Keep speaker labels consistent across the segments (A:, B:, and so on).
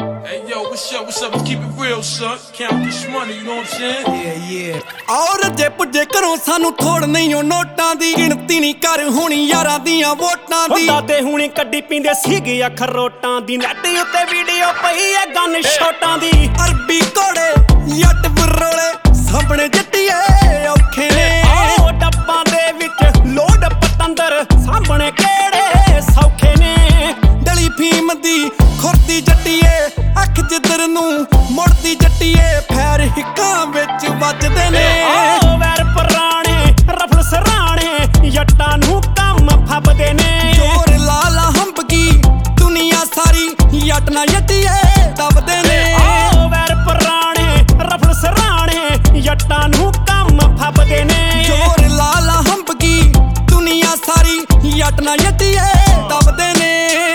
A: Hey yo, what's up? What's up? Let's keep it real, son. Count this money, you know what I'm saying?
B: Yeah. ਔਰ ਜੇ ਪੁੱਜੇ ਘਰੋਂ ਸਾਨੂੰ ਥੋੜ ਨਹੀਂ ਉਹ ਨੋਟਾਂ ਦੀ ਗਿਣਤੀ ਨਹੀਂ ਕਰ ਹੋਣੀ ਯਾਰਾਂ ਦੀਆਂ ਵੋਟਾਂ ਦੀ
C: ਦਾਦੇ ਹੁਣੀ ਕੱਢੀ ਪੀਂਦੇ ਸੀਗੇ ਅਖਰੋਟਾਂ ਦੀ ਨੈਟ ਉੱਤੇ ਵੀਡੀਓ ਪਈ ਐ ਗਨ ਸ਼ੋਟਾਂ ਦੀ
B: ਅਰਬੀ ਘੋੜੇ ਜੱਟ ਬਰੋਲੇ ਸਾਹਮਣੇ ਜੱਟੀਏ ਔਖੇ ਨੇ
C: ਉਹ ਡੱਬਾਂ ਦੇ ਵਿੱਚ ਲੋਡ ਪਤੰਦਰ ਸਾਹਮਣੇ ਕਿਹੜੇ ਸੌਖੇ ਨੇ
B: ਡਲੀ ਫੀਮ ਦੀ ਖੁਰਦੀ ਜੱਟੀਏ ਅੱਖ ਜਿੱਧਰ ਨੂੰ ਮੁੜਦੀ ਜੱਟੀਏ ਫੈਰ ਹਿੱਕਾਂ ਵਿੱਚ ਵੱਜਦੇ ਨੇ
C: ਉਹ ਵੈਰ ਪੁਰਾਣੇ ਰਫਲ ਸਰਾਣੇ ਜੱਟਾਂ ਨੂੰ ਕੰਮ ਫੱਬਦੇ ਨੇ
B: ਜੋਰ ਲਾਲਾ ਹੰਬਗੀ ਦੁਨੀਆ ਸਾਰੀ ਜੱਟ ਨਾ ਜੱਟੀਏ ਦਬਦੇ ਨੇ
C: ਉਹ ਵੈਰ ਪੁਰਾਣੇ ਰਫਲ ਸਰਾਣੇ ਜੱਟਾਂ ਨੂੰ ਕੰਮ ਫੱਬਦੇ ਨੇ
B: ਜੋਰ ਲਾਲਾ ਹੰਬਗੀ ਦੁਨੀਆ ਸਾਰੀ ਜੱਟ ਨਾ ਜੱਟੀਏ ਦਬਦੇ ਨੇ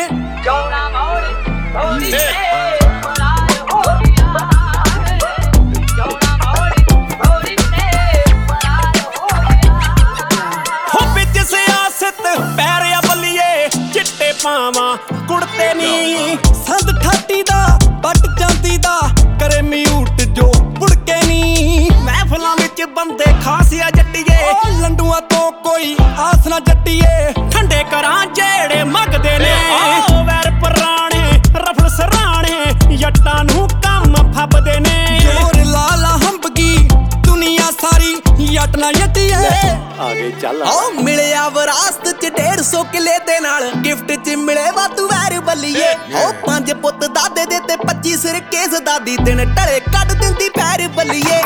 C: ਪੈਰਿਆ ਬੱਲੀਏ ਚਿੱਟੇ ਪਾਵਾਂ ਕੁੜਤੇ ਨੀ
B: ਸੰਦ ਠਾਟੀ ਦਾ ਵੱਟ ਜਾਂਦੀ ਦਾ ਕਰੇ ਮਿਊਟ ਜੋ ਬੁੜਕੇ ਨੀ
C: ਮਹਿਫਲਾਂ ਵਿੱਚ ਬੰਦੇ ਖਾਸੀਆ ਜੱਟੀਏ
B: ਉਹ ਲੰਡੂਆਂ ਤੋਂ ਕੋਈ ਆਸ ਨਾ ਜੱਟੀਏ
C: ਠੰਡੇ ਘਰਾਂ ਜਿਹੜੇ ਮਗਦੇ ਨੇ ਉਹ ਵੈਰ ਪੁਰਾਣੇ ਰਫਲ ਸਰਾਣੇ ਜੱਟਾਂ ਨੂੰ ਕੰਮ ਫੱਬਦੇ ਨੇ
B: ਜੋਰ ਲਾਲਾ ਹੰਬਗੀ ਦੁਨੀਆ ਸਾਰੀ ਜੱਟ ਨਾ ਜੱਟੀਏ
C: ਆਗੇ ਚੱਲ
B: ਓ ਮਿਲਿਆ ਵਿਰਾਸਤ ਚ 150 ਕਿਲੇ ਦੇ ਨਾਲ ਗਿਫਟ ਚ ਮਿਲੇ ਵਾਧੂ ਵੈਰ ਬੱਲੀਏ ਓ 5 ਪੁੱਤ ਦਾਦੇ ਦੇ ਤੇ 25 ਸਿਰ ਕੇਸ ਦਾਦੀ ਦਿਨ ਢਲੇ ਕੱਢ ਦਿੰਦੀ ਪੈਰ ਬੱਲੀਏ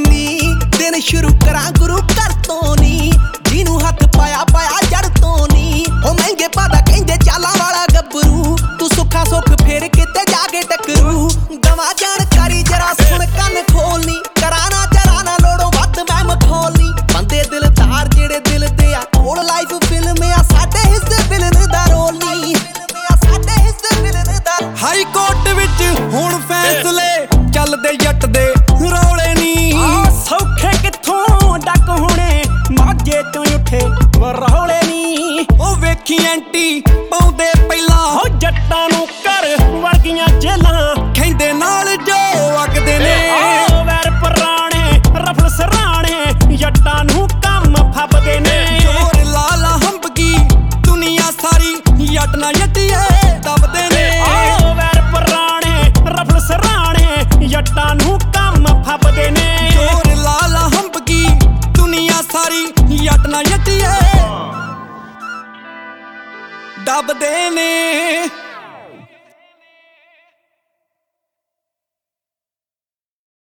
B: ਨੀ ਦਿਨ ਸ਼ੁਰੂ ਕਰਾਂ ਗੁਰੂ ਘਰ ਤੋਂ ਨੀ ਜਿਹਨੂੰ ਹੱਥ ਪਾਇਆ ਜੜ ਤੋਂ ਨੀ ਓ ਮਹਿੰਗੇ ਪਾਦਾ ਕਹਿੰਦੇ ਚਾਲਾਂ ਵਾਲਾ ਗੱਭਰੂ ਤੂੰ ਸੁੱਖਾ ਸੁੱਖ ਫੇਰ ਕਿਤੇ ਜਾ ਕੇ ਟਕਰੂ ਦਵਾ ਜਾਣਕਾਰੀ ਜਰਾ ਸੁਣ ਕੰਨ ਖੋਲਨੀ ਕਰਾਣਾ ਚਰਾਣਾ ਲੋੜੋਂ ਵੱਧ ਮੈਂ ਮਖੋਲਨੀ ਬੰਦੇ ਦਿਲਦਾਰ ਜਿਹੜੇ ਦਿਲ ਤੇ ਆ ਕੋਲ ਲਾਈਫ ਫਿਲਮ ਆ ਸਾਡੇ ਹਿੱਸੇ ਫਿਲਮ ਦਾ ਰੋਲ ਨਹੀਂ ਸਾਡੇ ਹਿੱਸੇ ਫਿਲਮ ਦਾ ਹਾਈ ਕੋਰਟ ਵਿੱਚ ਹੁਣ ਫੈਸਲੇ ਚੱਲਦੇ ਜੱਟ ਦੇ ਰੌਲੇ ਨਹੀਂ
C: ਸੌਖੇ ਕਿੱਥੋਂ ਡੱਕ ਹੋਣੇ ਮਾਝੇ ਤੋਂ ਉੱਠੇ ਵਰੌਲੇ ਨੀ
B: ਉਹ ਵੇਖੀ ਐਂਟੀ ਪਾਉਂਦੇ ਪਹਿਲਾਂ
C: ਹੋ ਜੱਟਾਂ ਨੂੰ ਘਰ ਵਰਗੀਆਂ ਜੇਲਾਂ
B: ਖੈਂਦੇ ਨਾਲ ਜੋ ਅਗਦੇ ਨੇ
C: ਉਹ ਵੈਰ ਪੁਰਾਣੇ ਰਫਲ ਸਰਾਣੇ ਜੱਟਾਂ ਨੂੰ ਕੰਮ ਫੱਬਦੇ ਨੇ
B: ਜੋਰ ਲਾਲਾ ਹੰਬਗੀ ਦੁਨੀਆ ਸਾਰੀ ਜੱਟ ਨਾ ਜੱਟੀਏ ਦਬਦੇ ਨੇ
C: ਉਹ ਵੈਰ ਪੁਰਾਣੇ ਰਫਲ ਸਰਾਣੇ ਜੱਟਾਂ ਨੂੰ ਕੰਮ ਫੱਬਦੇ ਨੇ
B: ਜੋਰ ਲਾਲਾ ਹੰਬਗੀ ਦੁਨੀਆ ਸਾਰੀ ਜੱਟ ਨਾ ਜੱਟੀਏ ਦਬਦੇ ਨੇ